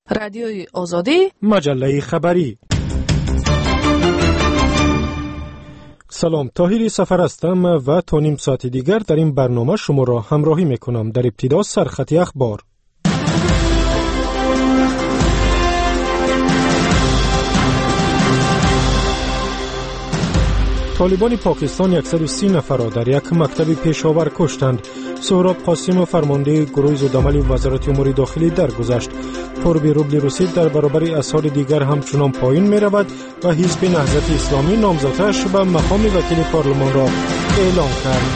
رادیوی آزادی، مجله خبری. سلام، طاهری سفر هستم و تا نیم ساعت دیگر در این برنامه شما را همراهی میکنم. در ابتدا سرخطی اخبار. طالبان پاکستان 130 نفر را در یک مکتب پیشاور کشتند. سهراب قاسم فرمانده گروه زودعمل وزارت امور داخلی درگذشت. قرب روبل روسی در برابر اسعار دیگر همچنان پایین می رود و حزب نهضت اسلامی نامزدش به مقام وکیل پارلمان را اعلام کرد.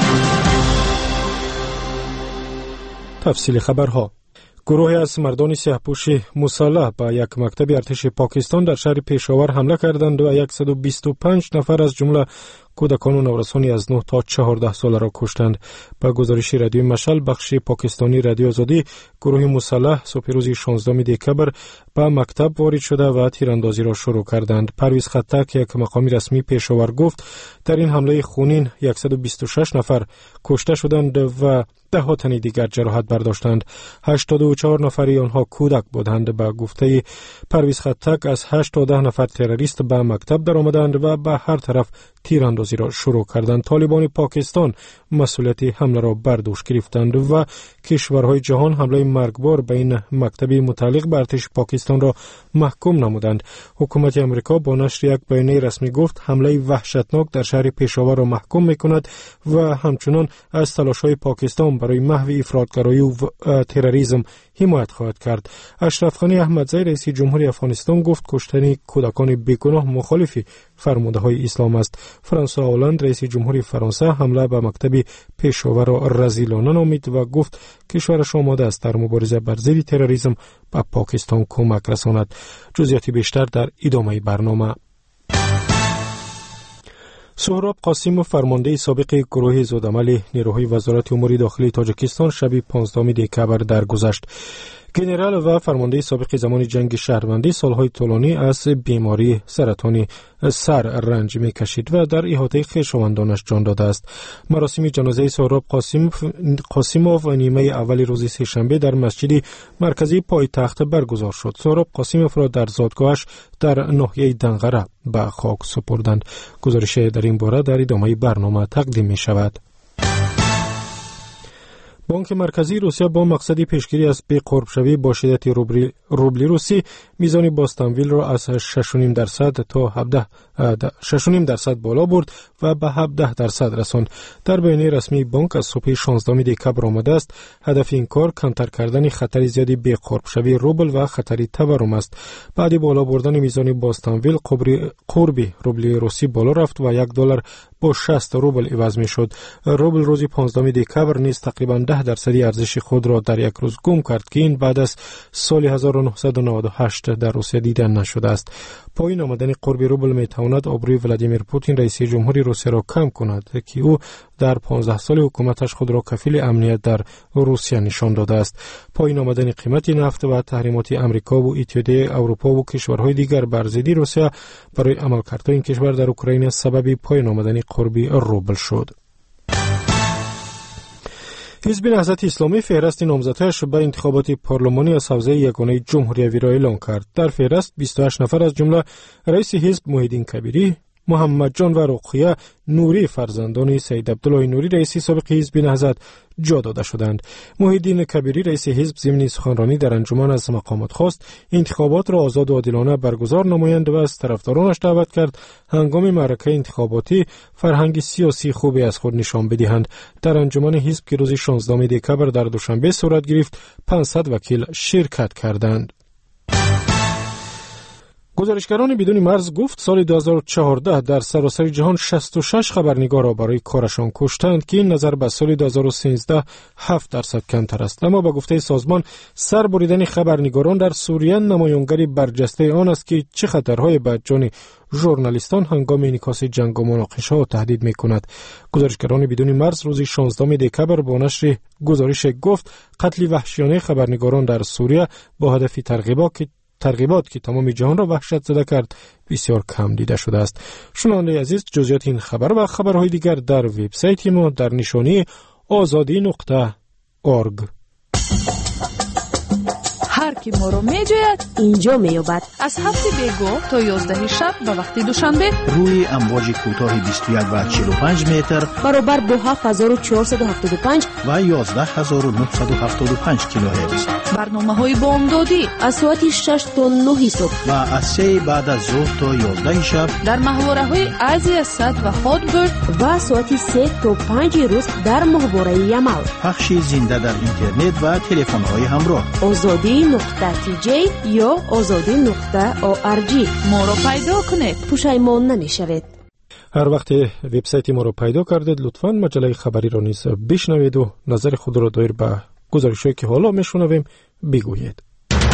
تفصیل خبرها. گروهی از مردان سیاه‌پوش مسلح به یک مکتب ارتش پاکستان در شهر پیشاور حمله کردند و 125 نفر از جمله کودکان و نوجوانان از 9 تا 14 ساله را کشتند. با گزارش رادیو مشعل بخش پاکستانی رادیو آزادی، گروه مسلح صبح روز 16 دکبر به مکتب وارد شده و تیراندازی را شروع کردند. پرویز خطک، یک مقام رسمی پیشاور، گفت در این حمله خونین 126 نفر کشته شدند و 10 تن دیگر جراحت برداشتند. 84 نفری آنها کودک بودند. به گفته پرویز خطک از 8 تا 10 نفر تروریست به مکتب درآمدند و به هر طرف تیراندازی را شروع کردند. طالبان پاکستان مسئولیت حمله را بر دوش گرفتند و کشورهای جهان حمله مرگبار به این مکتب متعلق به ارتش پاکستان را محکوم نمودند. حکومت امریکا با نشر یک بیانیه رسمی گفت حمله وحشتناک در شهر پیشاور را محکوم می‌کند و همچنان از تلاش‌های پاکستان برای محو افراطگرایی و تروریسم حمایت خواهد کرد. اشرف غنی احمدزی رئیس جمهوری افغانستان گفت کشتن کودکان بیگناه مخالف فرمانده اسلام است. فرانسوا هولند رئیس جمهوری فرانسه حمله به مکتب پیشاور را رذیلانه نامید و گفت کشورش آماده است در مبارزه بر ضد تروریسم به پاکستان کمک رساند. جزئیات بیشتر در ادامه برنامه. سهراب قاسم فرمانده سابق گروه زودعمل نیروهای وزارت امور داخلی تاجیکستان شب 15 دکبر درگذشت. گنرال و فرمانده سابق زمان جنگ شهروندی سالهای طولانی از بیماری سرطانی سر رنج می‌کشید و در احاطه خویشاوندانش جان داده است. مراسم جنازه سهراب قاسموف نیمه اول روز سه‌شنبه در مسجد مرکزی پایتخت برگزار شد. سهراب قاسموف را در زادگاهش در ناحیه دنقره به خاک سپردند. گزارش در این باره در ادامه برنامه تقدیم می‌شود. بانک مرکزی روسیه با مقصد پیشگیری از بی‌قرب‌شوی با شدت روبل روسی میزان باستانویل را از 6.5% تا 6.5% بالا برد و به 17% رساند. در بیانیه رسمی بانک از صبح 16 دکبر آمده است هدف این کار کمتر کردن خطر زیادی بی‌قرب‌شوی روبل و خطر تورم است. بعد بالا بردن میزان باستانویل قرب روبل روسی بالا رفت و $1 با 60 روبل عوض می شد. روبل روز 15 دکبر نیز تقریباً 10% ارزش خود را در یک روز گم کرد که این بعد از سال 1998 در روسیه دیدن نشده است. پایین آمدن قرب روبل می تواند آبروی ولادیمیر پوتین رئیس جمهوری روسیه را کم کند که او در 15 سال حکومتش خود را کفیل امنیت در روسیه نشان داده است. پایین آمدن قیمت نفت و تحریمات امریکا و اتحادیه اروپا و کشورهای دیگر بر ضد روسیه برای عملکردهای این کشور در اوکراین سبب پایین آمدن قرب روبل شد. حزب نهضت اسلامی فهرست نامزدهایش به انتخابات پارلمانی از حوزه یگانه جمهوری را اعلام کرد. در فهرست 28 نفر از جمله رئیس حزب محیدین کبیری، محمد جان و رقیه نوری فرزندان سید عبدالله نوری رئیس سابق حزب نهضت جا داده شدند. محیدین کبیری رئیس حزب ضمن سخنرانی در انجمن از مقامات خواست انتخابات را آزاد و عادلانه برگزار نمایند و از طرفدارانش دعوت کرد هنگام معرکه انتخاباتی فرهنگ سیاسی خوبی از خود نشان بدهند. در انجمن حزب که روز 16 دکبر در دوشنبه صورت گرفت 500 وکیل شرکت کردند. گزارشگران بدون مرز گفت سال 2014 در سراسر جهان 66 خبرنگار را برای کارشان کشتند که این نظر به سال 2013 7% کمتر است. اما با گفته سازمان سر بریدن خبرنگاران در سوریه نمایانگر برجسته آن است که چه خطرهای به جان ژورنالیستان هنگام انعکاس جنگ و مناقشه تهدید می‌کند. گزارشگران بدون مرز روز 16 دکبر با نشر گزارش گفت قتل وحشیانه خبرنگاران در سوریه با هدف ترغیبات که تمام جهان را وحشت زده کرد بسیار کم دیده شده است. شنونده عزیز، جزئیات این خبر و خبرهای دیگر در وبسایت ما در نشانی azadi.org. هر هر کی ما رو میجوید اینجا میابد. از 7 بیگاه تا 11 شب به وقت دوشنبه روی امواج کوتاه 21 و 45 متر برابر با 7475 و 11975 کیلوهرتز. برنامه‌های بامدادی از ساعت 6 تا 9 صبح و از 3 بعد از ظهر تا 11 شب در محوره‌های آسیا صد و هادبرد و ساعت 3 تا 5 روز در محوره یمل. پخش زنده در اینترنت و تلفن‌های همراه. azadi.tj یا azadi.org. ما رو پیدا کنید، پشیمان نمیشوید. هر وقت وبسایت ما رو پیدا کردید لطفاً مجله خبری را نیز بشنوید و نظر خود را دایر به گزارش‌هایی که حالا میشنویم بگویید.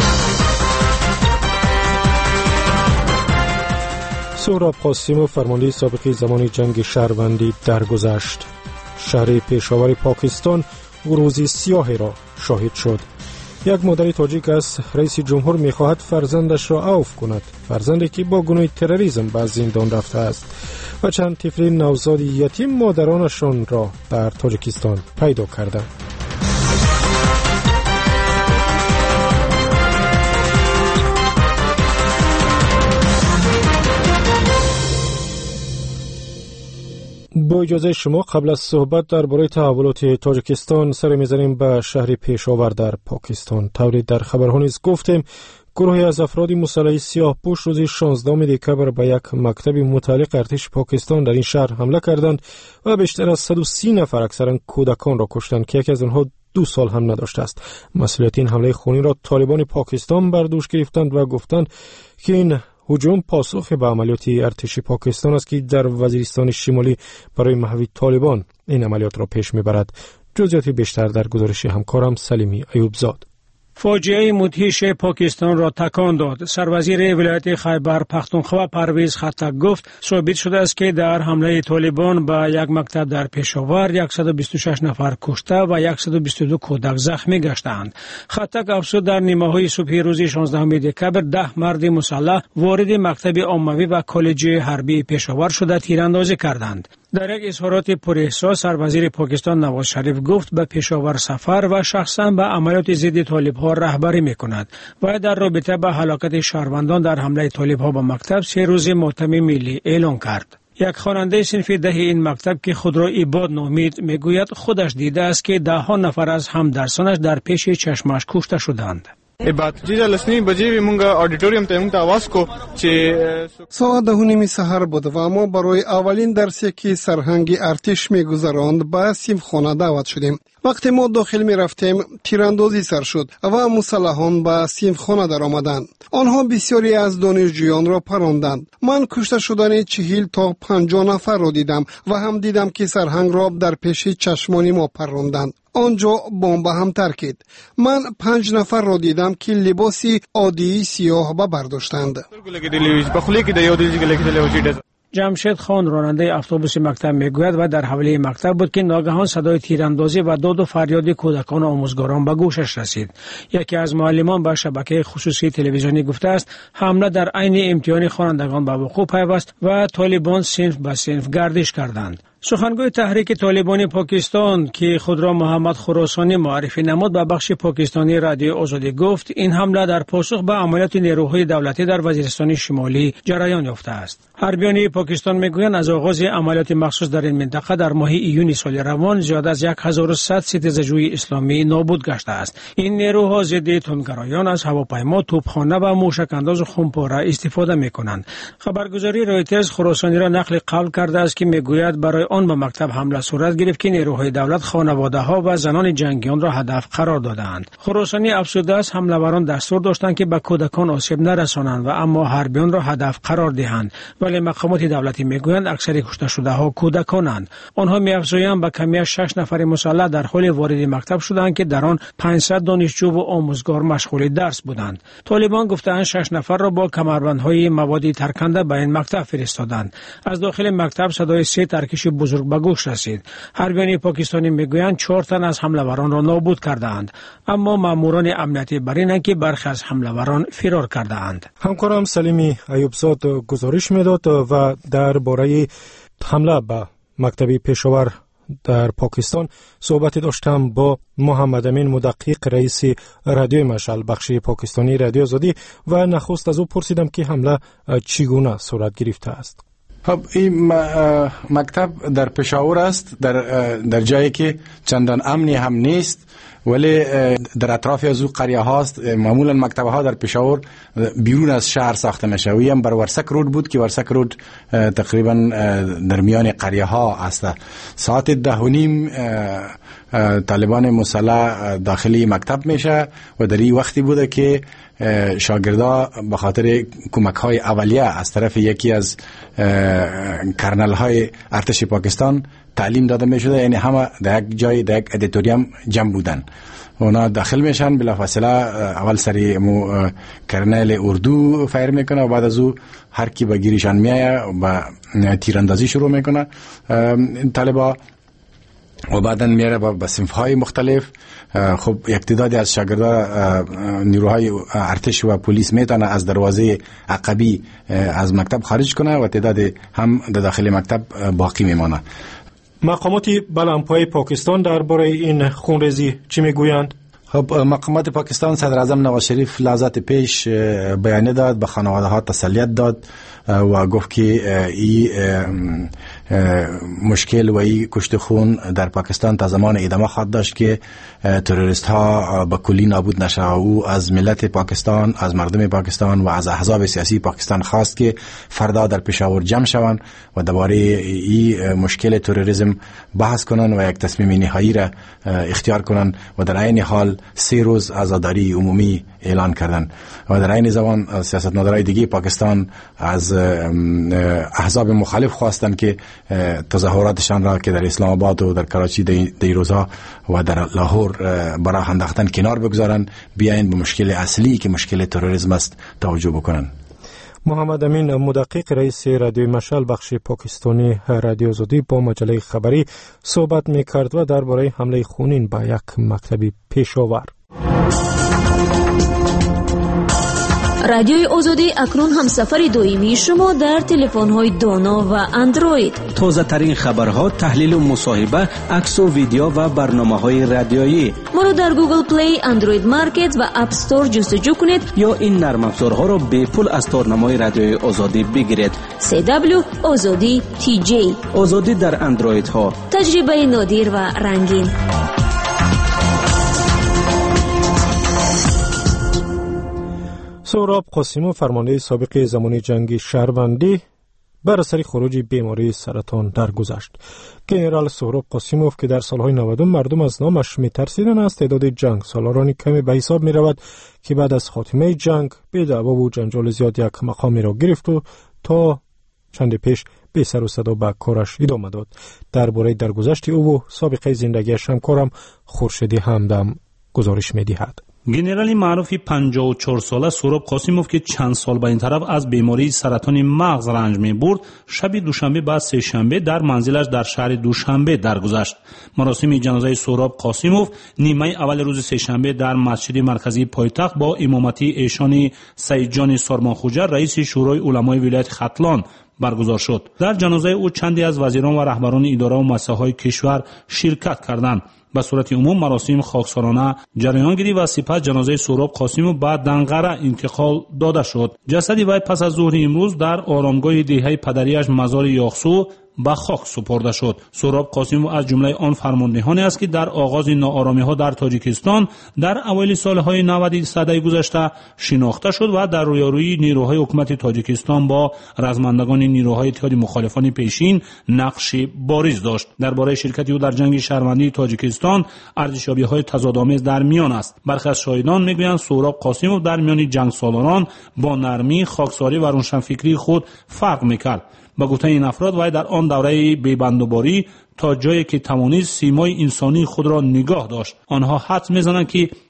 سهراب قاسمov فرمانده سابق زمان جنگ شهروندی درگذشت. شهر پیشاور پاکستان روزی سیاهی را شاهد شد. یک مادر تاجیک از رئیس جمهور می‌خواهد فرزندش را عفو کند، فرزندی که با گناه تروریسم به زندان رفته است و چند طفل نوزاد یتیم مادرانشان را در تاجیکستان پیدا کردند. با اجازه شما قبل از صحبت درباره تحولات تاجیکستان سر می‌زنیم به شهر پیشاور در پاکستان. طوری در خبرها نیز گفتیم گروهی از افراد مسلح سیاه‌پوش روز 16 دکبر به یک مکتب متعلق ارتش پاکستان در این شهر حمله کردند و بیشتر از 130 نفر اکثرا کودکان را کشتند که یکی از آنها 2 سال هم نداشته است. مسئولیت این حمله خونین را طالبان پاکستان بر دوش گرفتند و گفتند که این هجوم پاسخ به عملیات ارتش پاکستان است که در وزیرستان شمالی برای محو طالبان این عملیات را پیش میبرد. جزئیات بیشتر در گزارش همکارم سلیمی ایوبزاد. فاجعه مدهش پاکستان را تکان داد. سروزیر ولایت خیبر پختونخوا پرویز خطک گفت ثابت شده است که در حمله طالبان به یک مکتب در پشاور 126 نفر کشته و 122 کودک زخمی گشتند. خطک افزود در نیمه‌های صبح روز 16 دکبر 10 مرد مسلح وارد مکتب عمومی و کالج حربی پشاور شده تیراندازی کردند. در یک اظهارات پراحساس سروزیر پاکستان نواز شریف گفت به پشاور سفر و شخصا به عملیات ضد طالب‌ها رهبری می‌کند و در رابطه با هلاکت شهروندان در حمله طالب‌ها به مکتب 3 روز ماتم ملی اعلان کرد. یک خواننده صنف 10 این مکتب که خود را عباد نامید میگوید خودش دیده است که 10 نفر از همدرسانش در پیش چشمش کشته شدند. ساعت 10:30 سحر بود و ما برای اولین درسی که سرهنگ ارتش میگذراند به صنفخانه دعوت شدیم. وقتی ما داخل می رفتیم تیراندازی سر شد و مسلحان به صنفخانه در آمدند. آنها بسیاری از دانشجویان را پراندند. من کشته شدن 40 تا 50 نفر را دیدم و هم دیدم که سرهنگ را در پیش چشمان ما پراندند. آنجا بمب هم ترکید. من 5 نفر را دیدم که لباسی عادی سیاه برداشتند. جمشید خان راننده اتوبوس مکتب میگوید و در حوالی مکتب بود که ناگهان صدای تیراندازی و داد و فریاد کودکان و آموزگاران به گوشش رسید. یکی از معلمان به شبکه خصوصی تلویزیونی گفته است حمله در عین امتحان خوانندگان به وقوع پیوست و طالبان صنف به صنف گردش کردند. سخنگوی تحریک طالبان پاکستان که خود را محمد خراسانی معرفی نمود به بخش پاکستانی رادیو آزادی گفت این حمله در پاسخ به عملیات نیروهای دولتی در وزیرستان شمالی جریان یافته است. حربیان پاکستان میگویند از آغاز عملیات مخصوص در این منطقه در ماه ایون سال روان زیاد از 1100 ستیزجوی اسلامی نابود گشته است. این نیروها ضد تندگرایان از هواپیما، توپخانه و موشک انداز خمپاره استفاده میکنند. خبرگزاری رویترز خراسانی را نقل قول کرده است که میگوید برای آن به مکتب حمله صورت گرفت که نیروهای دولت خانواده‌ها و زنان جنگیان را هدف قرار دادند. خراسانی افزوده است حمله‌وران دستور داشتند که به کودکان آسیب نرسانند و اما حربیان را هدف قرار دهند، ولی مقامات دولتی میگویند اکثر کشته شده‌ها کودکانند. آنها می‌افزایند به کمی 6 نفر مسلح در حال وارد مکتب شدند که در آن 500 دانشجو و آموزگار مشغول درس بودند. طالبان گفتند 6 نفر را با کمربندهای موادی ترکنده به این مکتب فرستادند. از داخل مکتب صدای 3 ترکش بزرگ به گوش رسید. حربیان پاکستانی میگویند 4 تن از حمله‌وران را نابود کردند، اما ماموران امنیتی برینند که برخی از حمله‌وران فرار کردند. همکارم سلیمی ایوبزاد گزارش میداد و درباره حمله به مکتب پشاور در پاکستان صحبت داشتم با محمد امین مدقق رئیس رادیوی مشعل بخش پاکستانی رادیو آزادی و نخست از او پرسیدم که حمله چگونه صورت گرفته است. خب این مکتب در پشاور است، در جایی که چندان امنی هم نیست، ولی در اطراف از او قریه هاست. معمولا مکتب ها در پشاور بیرون از شهر ساخته میشه. وی هم بر ورسک رود بود که ورسک رود تقریبا در میان قریه ها است. ساعت 10:30 طالبان مسلح داخلی مکتب میشه و در این وقتی بوده که شاگردا به خاطر کمک های اولیه از طرف یکی از کرنل های ارتش پاکستان تعلیم داده می شده، یعنی همه در یک جای در یک ادیتوریم جمع بودن. اونا داخل میشن، بلافاصله اول سری کرنل اردو فایر میکنه و بعد از او هر کی به گیریشان میایه و تیراندازی شروع میکنه طالبا و بعدن میره با صنف‌های مختلف. خب یک تعدادی از شاگردان نیروهای ارتش و پلیس میتونه از دروازه عقبی از مکتب خارج کنه و تعداد هم در داخل مکتب باقی میمانه. مقامات بلندپایه پاکستان درباره این خونریزی چی میگویند؟ خب مقامات پاکستان صدر اعظم نواز شریف لحظات پیش بیانیه داد، به خانواده ها تسلیت داد و گفت که این مشکل و این کشت خون در پاکستان تا زمان ادامه خواهد داشت که تروریست ها به کلی نابود نشه. او از ملت پاکستان، از مردم پاکستان و از احزاب سیاسی پاکستان خواست که فردا در پشاور جمع شوند و درباره این مشکل تروریسم بحث کنند و یک تصمیم نهایی را اختیار کنند و در عین حال 3 روز عزاداری عمومی اعلان کردند. و در عین زمان سیاستمدارای دیگه پاکستان از احزاب مخالف خواستند که تظاهراتشان را که در اسلام آباد و در کراچی در روزها و در لاهور برای انداختن کنار بگذارند، بیاین به مشکل اصلی که مشکل تروریسم است توجه بکنند. محمد امین مدقق رئیس رادیوی مشعل بخش پاکستانی رادیو آزادی با مجله خبری صحبت می‌کرد و درباره حمله خونین به یک مکتب پشاور. رادیوی آزادی اکنون هم سفر دائمی شما در تلفن‌های دانا و اندروید. تازه ترین خبرها، تحلیل و مصاحبه، عکس و ویدیو و برنامه‌های رادیویی. ما رو در گوگل پلی، اندروید مارکت و اپ استور جستجو کنید یا این نرم افزارها رو به پول از تارنمای رادیوی آزادی بگیرید. CW آزادی TJ. آزادی در اندروید ها. تجربه نادر و رنگین. سهراب قاسموف فرمانده سابق زمانی جنگ شهروندی بر اثر خروج بیماری سرطان درگذشت. ژنرال سهراب قاسموف که در سالهای 90 مردم از نامش می‌ترسیدند، از تعداد جنگ سالارانی کمی به حساب می‌رود که بعد از خاتمه جنگ به دعوا و جنجال زیاد یک مقامی را گرفت و تا چند پیش به سر و صدا به کارش ادامه داد. درباره درگذشت او و سابقه زندگیش همکارم خورشیدی همدم گزارش می‌دهد. گنرال معروف 54 ساله سهراب قاسموف که چند سال به این طرف از بیماری سرطان مغز رنج می برد، شب دوشنبه بعد سه شنبه در منزلش در شهر دوشنبه درگذشت. مراسم جنازه سهراب قاسموف نیمه اول روز سه شنبه در مسجد مرکزی پایتخت با امامتی ایشان سید جان سارمانخوجه رئیس شورای علمای ولایت ختلان برگزار شد. در جنازه او چندی از وزیران و رهبران اداره و مؤسسه‌های کشور شرکت کردند. به صورت عموم مراسم خاکسارانه جریان گرفت و سپس جنازه سهراب قاسموف به دنقره انتقال داده شد. جسد وی پس از ظهر امروز در آرامگاه دهه پدریش مزار یاخسو به خاک سپرده شد. سهراب قاسموف از جمله آن فرماندهانی است که در آغاز ناآرامی‌ها در تاجیکستان در اوایل سالهای 90 سده گذشته شناخته شد و در رویارویی نیروهای حکومت تاجیکستان با رزمندگان نیروهای اتحاد مخالفان پیشین نقش بارز داشت. درباره شرکت او در جنگ شهروندی تاجیکستان ارزشیابی‌های تضادآمیز در میان است. برخی از شاهدان میگویند سهراب قاسموف در میان جنگ سالاران با نرمی، خاکساری و روشنفکری خود فرق میکرد. با گفته این افراد وی در آن دوره بی‌بندوباری تا جایی که توانست سیمای انسانی خود را نگاه داشت. آنها حدس می‌زنند که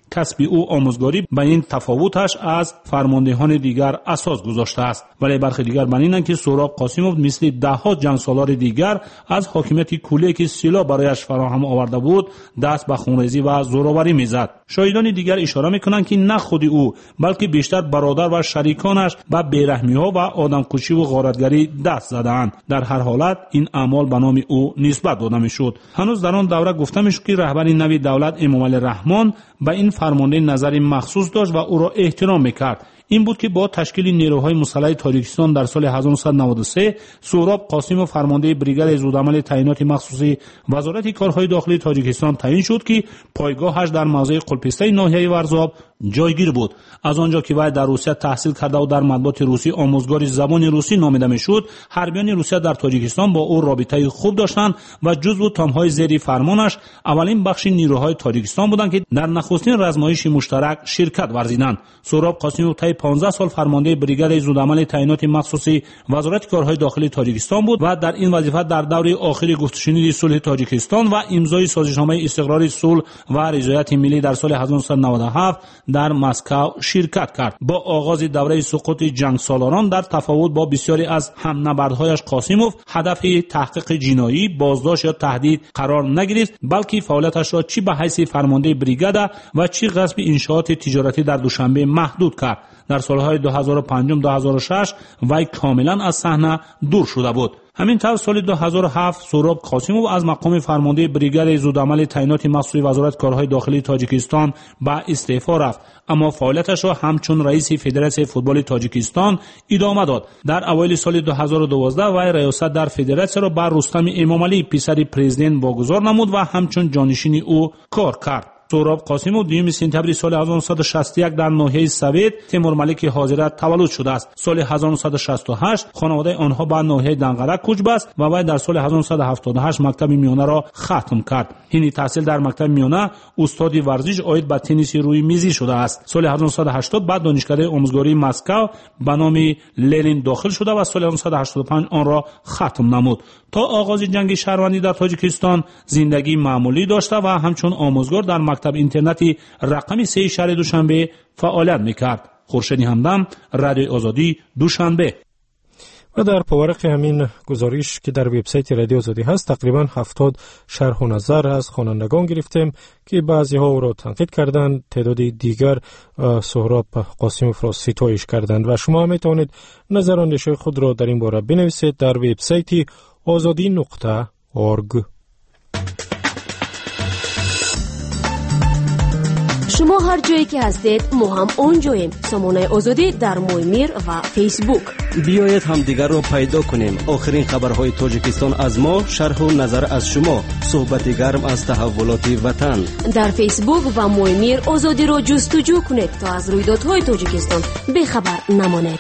کسب او آموزگاری به این تفاوتش از فرماندهان دیگر اساس گذاشته است. ولی برخی دیگر بنینند که سهراب قاسموف مثل دهها جنگسالار دیگر از حاکمیت کولی که سلاح برایش فراهم آورده بود دست به خونریزی و زورآوری میزد. شاهدان دیگر اشاره میکنند که نه خود او بلکه بیشتر برادر و شریکانش به بیرحمی‌ها و آدمکشی و غارتگری دست زدند. در هر حالت این اعمال به نام او نسبت داده میشد. هنوز در آن دوره گفته میشد که رهبر نوی دولت امامعلی رحمان به این فرمانده نظری مخصوص داشت و او را احترام میکرد. این بود که با تشکیل نیروهای مسلح تاجیکستان در سال 1993 سهراب قاسموف فرمانده بریگاد زودعمل تعیینات مخصوصی وزارت کارهای داخلی تاجیکستان تعیین شد که پایگاهش در موضع قلپسته ناحیه ورزاب جایگیر بود. از آنجا که وی در روسیه تحصیل کرده و در مطبوعات روسی آموزگار زبان روسی نامیده میشد، حربیان روسیه در تاجیکستان با او رابطه خوب داشتند و جزو تامهای زیر فرمانش اولین بخش نیروهای تاجیکستان بودند که در نخستین رزمایش مشترک شرکت ورزیدند. سهراب قاسموف طی 15 سال فرمانده بریگاد زودعمل تعیینات مخصوصی وزارت کارهای داخلی تاجیکستان بود و در این وظیفه در دور آخر گفت‌وشنید صلح تاجیکستان و امضای سازشنامه استقرار صلح و رضایت ملی در سال 1997 در مسکو شرکت کرد. با آغاز دوره سقوط جنگسالاران در تفاوت با بسیاری از همنبردهایش قاسموف هدف تحقیق جنایی، بازداشت یا تهدید قرار نگرفت، بلکه فعالیتش را چی به حیث فرمانده بریگاد و چی غصب انشاءات تجارتی در دوشنبه محدود کرد. در سالهای 2005-2006 وی کاملا از صحنه دور شده بود. همین طور سال 2007 سهراب قاسموف از مقام فرمانده بریگاد زودعمل تعیینات مخصوصی وزارت کارهای داخلی تاجیکستان به استعفا رفت، اما فعالیتش را همچون رئیس فدراسیون فوتبال تاجیکستان ادامه داد. در اوایل سال 2012 وی ریاست در فدراسیون را بر رستم امامعلی پسر پرزیدنت واگذار نمود و همچون جانشین او کار کرد. سهراب قاسموف 2 سپتامبر سال 1961 در ناحیه سوید تیمورملک حاضره تولد شده است. سال 1968 خانواده آنها به ناحیه دنقره کوچ بست و وی در سال 1978 مکتب میانه را ختم کرد. این تحصیل در مکتب میانه استاد ورزش عاید به تنیس روی میزی شده است. سال 1980 بعد دانشکده آموزگاری مسکو به نام لنین داخل شده و سال 1985 آن را ختم نمود. تا آغاز جنگ شهروندی در تاجیکستان زندگی معمولی داشته و همچون آموزگار در مکتب اینترنتی رقم 3 شهر دوشنبه فعالیت میکرد. خورشید همدم، رادیوی آزادی، دوشنبه. و در پاورق همین گزارش که در وبسایت رادیو آزادی هست تقریبا 70 شرح و نظر از خوانندگان گرفتیم که بعضی ها او را تنقید کردند، تعداد دیگر سهراب قاسموف را ستایش کردند و شما هم میتوانید نظر و اندیشه خود را در این باره بنویسید در وبسایت azadi.org. شما هر جایی که هستید ما هم اونجاییم. سامانه آزادی در مویمیر و فیسبوک. بیایید هم دیگر را پیدا کنیم. آخرین خبرهای تاجیکستان از ما، شرح و نظر از شما، صحبت گرم از تحولات وطن. در فیسبوک و مویمیر آزادی را جستجو کنید تا از رویدادهای تاجیکستان بخبر نمانید.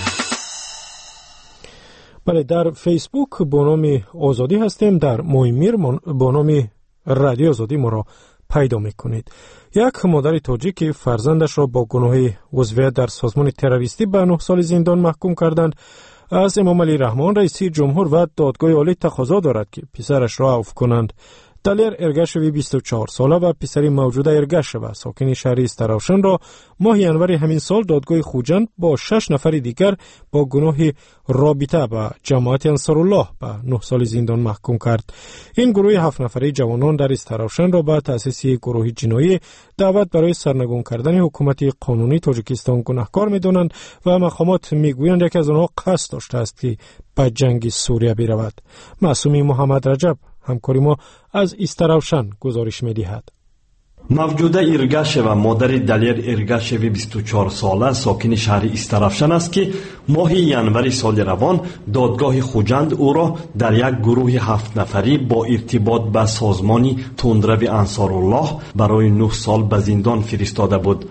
بله، در فیسبوک با نام آزادی هستیم، در مویمیر با نام رادیو آزادی ما را پیدا میکنید. یک مادر تاجیک فرزندش را با گناه عضویت در سازمان تروریستی به 9 سال زندان محکوم کردند. از امامعلی رحمان رئیس جمهور و دادگاه عالی تقاضا دارد که پسرش را عفو کنند. دلیر ارگشوی 24 ساله و پسری موجود ارگشوی ساکن شهر استراوشن را ماه ینور همین سال دادگاه خوجند با 6 نفر دیگر با گناه رابطه با جماعت انصارالله به 9 سال زندان محکوم کرد. این گروه 7 نفره جوانان در استراوشن را به تأسیس گروه جنایی دعوت برای سرنگون کردن حکومت قانونی تاجیکستان گناهکار می‌دانند و مقامات میگویند یکی از آنها قصد داشته است که به جنگ سوریه برود. معصومی محمد رجب همکاری ما از استراوشن گزارش می‌دهد. موجوده ارگشوی مادر دلیر ارگشوی 24 ساله ساکن شهر استراوشن است که ماه ینور سال روان دادگاه خوجند او را در یک گروه 7 نفری با ارتباط به سازمان تندرو انصارالله برای 9 سال به زندان فرستاده بود.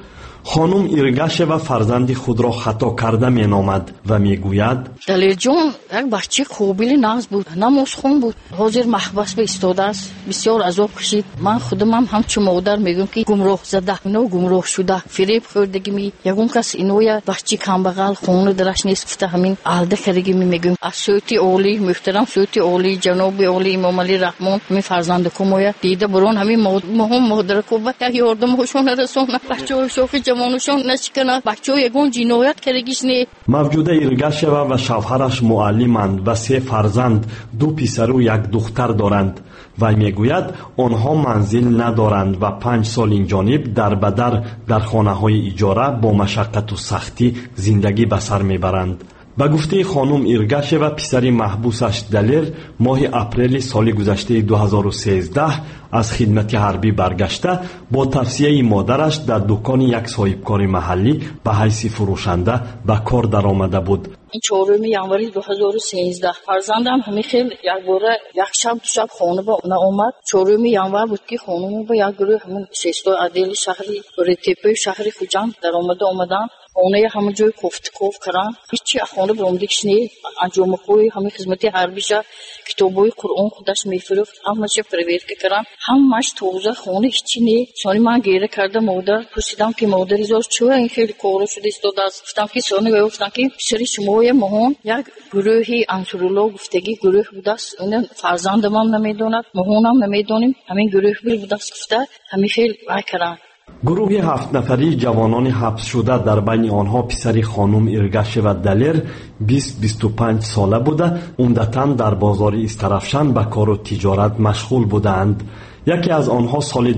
خانم ایرگاشوا فرزند خود را خطا کرده مینامد و میگوید دلیر جون یک بچه خوبیل نغز بود، نمازخون بود، حاضر محبس به ایستاده است، بسیار عذاب کشید. من خودم هم همچون مادر میگم که گمراه زده، اینو گمراه شده، فریب خوردگی می یگون کس اینو یا بچه کمبغل خون درش نیست گفته همین عهده کردگی میگم. از سوتی اولی محترم سوتی اولی جناب اولی امام علی رحمان می فرزند کومویا دیده برون همین مهم مادر کو با یاردم هوشون رسونه بچه‌ها شوخی جوانشون نشکنه بچه‌ها یگون جنایت کردگیش نه. موجوده ایرگاشوا و شوهرش معلمند و 3 فرزند، 2 پسر و 1 دختر دارند و میگوید آنها منزل ندارند و 5 سال این جانب در بدر در خانه‌های اجاره با مشقت و سختی زندگی به سر میبرند. به گفته خانم ایرگاشوا پسر محبوسش دلیر ماه اپریل سال گذشته 2013 از خدمت حربی برگشته با توصیه مادرش در دکان یک صاحبکار محلی به حیث فروشنده به کار درآمده بود. این 4 ینوری 2013 فرزندم همین خیلی یک باره یک شب تو شب خانه با اون اومد. 4 ینوری بود که خانم با یک گروه همین شیستا عدل شهری رتپه شهری خوجان اومدن خانه همه جای کوف کردن. هیچی خانه برامدیش نی انجام کوی همین خدمت حربیش کتابای قرآن خودش میفروخت همش پرویر کردن همش توزه خانه هیچی نی. سانی من گیره کرده مادر پرسیدم که مادری زاش چوه این خیلی کارو شده است دست گفتم که سانی گفتن که سری شما مهون یک گروهی انصارالله گفتگی گروه بوده است. اون فرزندم هم نمیدوند مهونم نمیدونیم همین گروه بوده است گفته همین خیلی کردن. گروه 7 نفری جوانان حبس شده در بین آنها پسری خانم ایرگاشوا دلیر 20-25 ساله بوده عمدتاً در بازار استرافشان به کار و تجارت مشغول بودند. یکی از آنها سال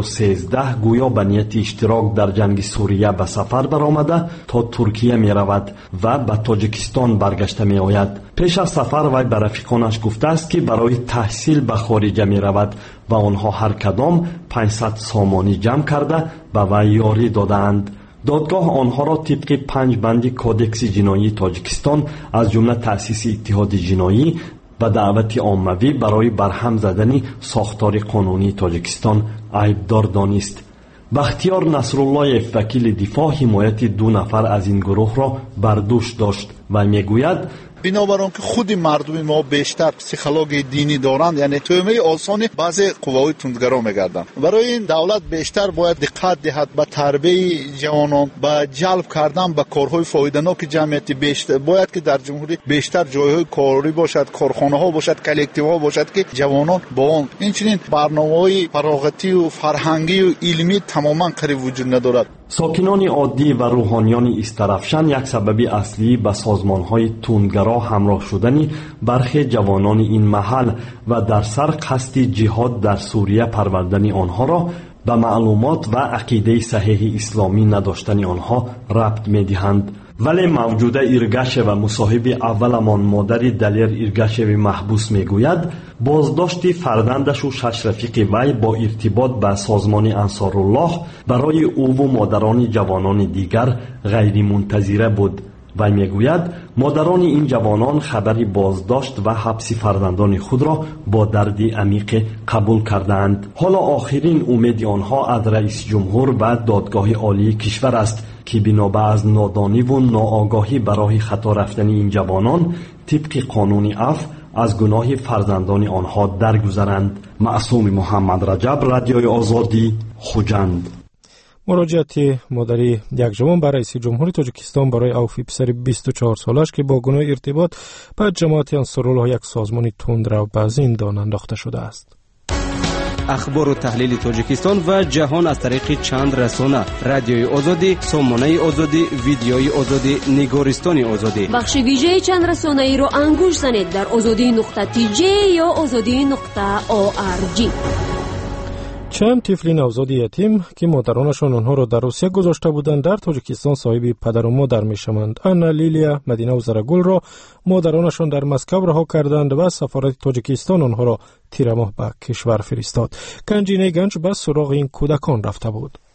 2013 گویا به نیت اشتراک در جنگ سوریه به سفر برآمده تا ترکیه می رود و به تاجیکستان برگشته می آید. پیش از سفر وی به رفیقانش گفته است که برای تحصیل به خارج می رود و آنها هر کدام 500 سامانی جمع کرده به وی یاری دادند. دادگاه آنها را طبق 5 بند کودکس جنایی تاجیکستان از جمله تأسیس اتحاد جنایی و دعوت عاموی برای برهم زدن ساختار قانونی تاجیکستان عیبدار دانست. بختیار نصرالله وکیل دفاع حمایت 2 نفر از این گروه را بر دوش داشت و میگوید بنابراین که خود مردم ما بیشتر پسیخولوژی دینی دارند یعنی تومه آسانی بعضی قوای تندگرا میگردند. برای این دولت بیشتر باید دقت دهد به تربیت جوانان به جلب کردن به کارهای فایده‌ناک جمعیتی. بیشتر باید که در جمهوری بیشتر جایهای کاری باشد، کارخانه ها باشد، کلکتیو ها باشد که جوانان با آن اینچنین برنامه‌های فراغتی و فرهنگی و علمی تماما قریب وجود ندارد. ساکنان عادی و روحانیان استرافشان یک سبب اصلی به سازمان‌های تندگرا همراه شدن برخی جوانان این محل و در سر قصد جهاد در سوریه پروردن آنها را به معلومات و عقیده صحیح اسلامی نداشتن آنها ربط می‌دهند. ولی موجوده ایرگاشوا مصاحب اولمان مادر دلیر ایرگاشوا محبوس میگوید بازداشت فرزندش و 6 رفیق وی با ارتباط به سازمان انصارالله برای او و مادران جوانان دیگر غیر منتظره بود و میگوید مادران این جوانان خبری بازداشت و حبس فرزندان خود را با درد عمیق قبول کردند. حالا آخرین امید آنها از رئیس جمهور و دادگاه عالی کشور است که بنابر از نادانی و ناآگاهی برای خطا رفتن این جوانان طبق قانون عفو از گناه فرزندان آنها درگذرند. معصوم محمد رجب، رادیوی آزادی، خوجند. مراجعت مادری یک جوان برای رئیس جمهوری تاجیکستان برای عفو پسر 24 سالش که با گناه ارتباط به جماعت انصارالله یک سازمان تندرو به زندان انداخته شده است. اخبار و تحلیل تاجیکستان و جهان از طریق چند رسانه: رادیوی آزادی، سامانه آزادی، ویدیوی آزادی، نگارستان آزادی. بخش ویژه چند رسانه ای رو انگوش زنید در azadi.tj یا azadi.org. چند طفل نوزاد یتیم که مادرانشان آنها را در روسیه گذاشته بودند در تاجیکستان صاحب پدر و مادر میشوند. انا، لیلیا، مدینه و زرگل را مادرانشان در مسکو رها کردند و سفارت تاجیکستان آنها را تیر ماه به کشور فرستاد. گنجینه گنج به سراغ این کودکان رفته بود.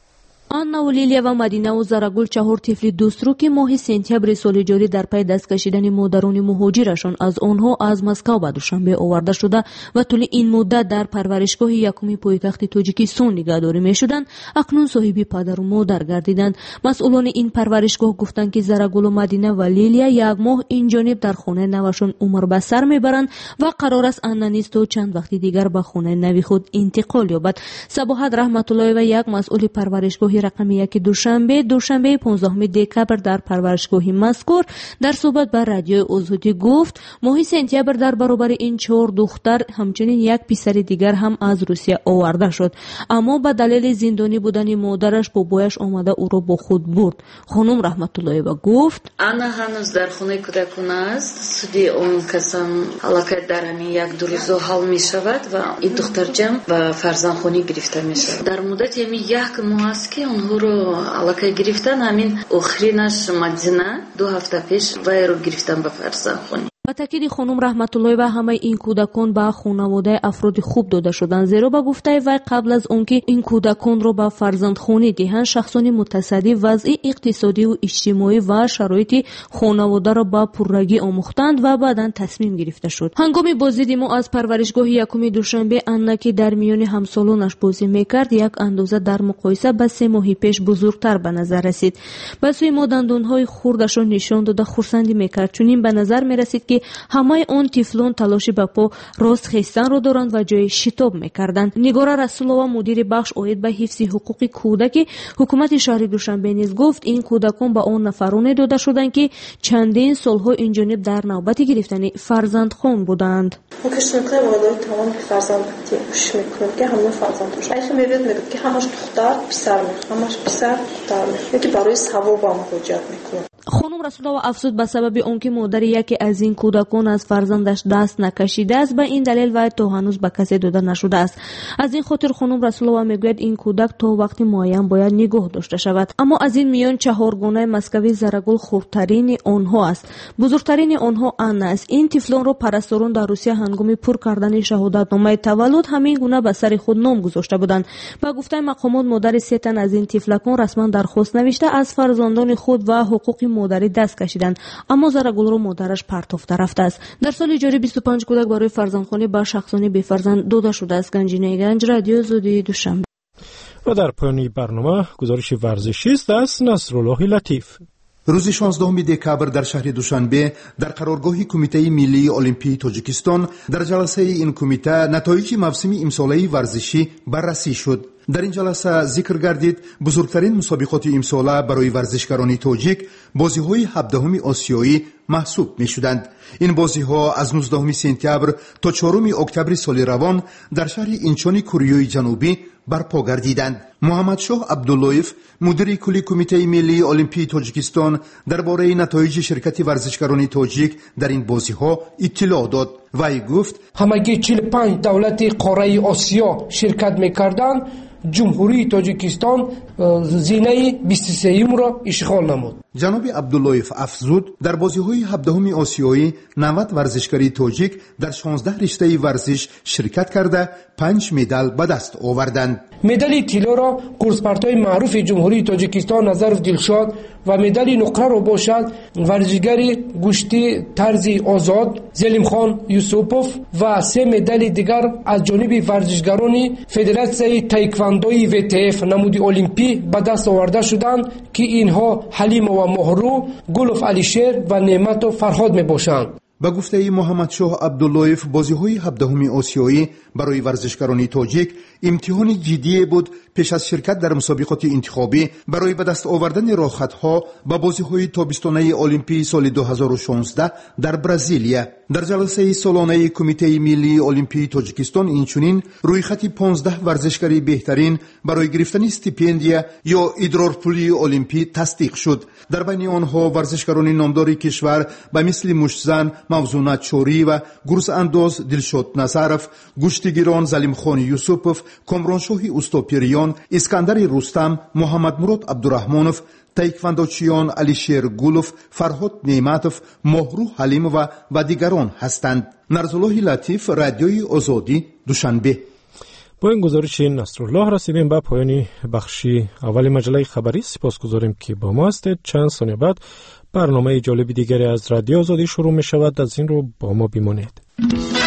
آنا و لیلیا و مدینه و زرگل 4 طفل دوست رو که ماه سپتامبر سال جاری در پی دست کشیدن مادران مهاجرشان از آنها از مسکو به دوشنبه آورده شده و طول این مدت در پرورشگاه یکمی پایتخت تاجیکستان نگهداری می‌شدند، اکنون صاحب پدر و مادر گردیدند. مسئولان این پرورشگاه گفتند که زرگل و مدینه و لیلیا یک ماه این جانب در خانه نوشان عمر به سر میبرند و قرار است آنا نیز تا چند وقت دیگر به خانه نوی خود انتقال یابد. صباحت رحمت الله و یک مسئول پرورشگاه رقم 1 دوشنبه 15 دکبر در پرورشگاه مذکور در صحبت با رادیوی آزادی گفت ماه سپتامبر در برابر این 4 دختر همچنین یک پسر دیگر هم از روسیه آورده شد، اما به دلیل زندانی بودن مادرش بابایش آمده او را با خود برد. خانم رحمت الله گفت آنا هنوز در خانه کودکان است. سودی اون کسان حلاکت در همین 1-2 روز حل می شود و این دختر جمع و فرزندخوانی گرفته می شود. در مدت یمی 1 ماه است که اونها رو حلاکت گرفتن. همین آخرینش مدینه 2 هفته پیش وای رو گرفتن به فرزندخوانی. با تاکید خانم رحمت الله و همه این کودکان به خانواده افراد خوب داده شدند، زیرا به گفته وی قبل از اون که این کودکان را به فرزندخوانی دهند شخصان متصدی وضع اقتصادی و اجتماعی و شرایط خانواده را به پررگی آموختند و بعداً تصمیم گرفته شد. هنگام بازدید ما از پرورشگاه یکم دوشنبه آنا که در میان همسالانش بازی میکرد یک اندازه در مقایسه با 3 ماه پیش بزرگتر به نظر رسید. به سوی ما دندانهای خردش را نشان داده خرسندی میکرد، چون به نظر میرسید که همه اون طفلان تلاشی به پا راست خیستن رو دارند و جای شتاب میکردند. نگار رسولова مدیر بخش اوید به حفظ حقوق کودک حکومت شهر دوشنبه نیز گفت این کودکان به اون نفران داده شدند که چندین سالها این جانب در نوبت گرفتن فرزندخوان بودند. مکشنکای والای تمام فرزند تیمش میکنه که همه فرزندش ایشون میگه که همش دختر پسر همش پسر دختر میگه برای ثواب هم حجت میکنه. خانم رسولова افزود به سبب اون که مادر یکی از این کودکان از فرزندش دست نکشیده است به این دلیل و تا هنوز به کسی داده نشده است. از این خاطر خانم رسولова میگوید این کودک تا وقتی معین باید نگاه داشته شود. اما از این میان 4 گونه مسکوی زرگل خردترین آنها است. بزرگترین آنها آنا است. این طفلان را پرستاران در روسیه هنگام پر کردن شهادتنامه تولد همین گونه به سر خود نام گذاشته بودند. با گفته مقامات مادر 3 تن از این طفلکان رسما درخواست نوشته از فرزندان خود و حقوق مادری دست کشیدند، اما زرگل را مادرش پرتافته رفته است. در سال جاری 25 کودک برای فرزندخوانی به شخصان بی فرزند داده شده است. گنجینه گنج، رادیو آزادی دوشنبه. و در پایان برنامه گزارش ورزشی است از نصرالله لطیف. روز 16 دکبر در شهر دوشنبه در قرارگاه کمیته ملی المپی تاجیکستان در جلسه این کمیته نتایج موسم امساله ورزشی بررسی شد. در این جلسه ذکر گردید بزرگترین مسابقات امساله برای ورزشکاران تاجیک بازی‌های 17 آسیایی محسوب می‌شدند. این بازی‌ها از 19 سپتامبر تا 4 اکتبر سال روان در شهر اینچون کره جنوبی برپا گردیدند. محمد شاه عبداللهیف مدیر کلی کمیته ملی المپی تاجیکستان درباره نتایج شرکت ورزشکاران تاجیک در این بازی‌ها اطلاع داد. وی گفت همگی 45 دولت قاره آسیا شرکت می‌کردند. جمهوری تاجیکستان زینه 23 را اشغال نمود. جناب عبداللهیف افزود در بازی‌های 17 آسیایی 90 ورزشکاری تاجیک در 16 رشته ورزش شرکت کرده 5 مدال به دست آوردند. مدال طلا را کورسپرتای معروف جمهوری تاجیکستان نظرف دلشاد و مدال نقره را باشد ورزشگر گشتی طرزی آزاد زلیم خان یوسوپوف و 3 مدال دیگر از جانب ورزشگران فدراسیون تایکواندوی WTF نمود المپی به دست آورده شدند که اینها حلیم و مهرو، گلوف علیشیر و نعمت و فرهاد می باشند. با گفته محمد شاه عبداللهیف بازی‌های 17 آسیایی برای ورزشکاران تاجیک امتحان جدی بود پیش از شرکت در مسابقات انتخابی برای به دست آوردن راه‌خطها با بازی‌های تابستانه المپی سال 2016 در برزیلیا. در جلسه سالانه کمیته ملی المپی تاجیکستان اینچنین رویخط 15 ورزشکاری بهترین برای گرفتن استیپندیا یا ادرارپولی المپی تصدیق شد. در بین آنها ورزشکاران نامدار کشور به مثل مشتزن موزونه چوری و گرز انداز دلشاد نصرف، گشتگیران زلیم خان یوسوپوف، کامرانشاه استاپیریان، اسکندر رستم، محمد مراد عبدالرحمانوف، تایکواندوچیان علیشیر گولوف، فرهاد نعمتوف، مهرو حلیم و دیگران هستند. نصرالله لطیف، رادیوی آزادی دوشنبه. با این گزارش نصرالله رسیدیم به پایان بخشی اول مجله خبری. سپاسگزاریم که با ما هستید. چند ثانیه بعد برنامه جالب دیگری از رادیو آزادی شروع می شود. از این رو با ما بمانید.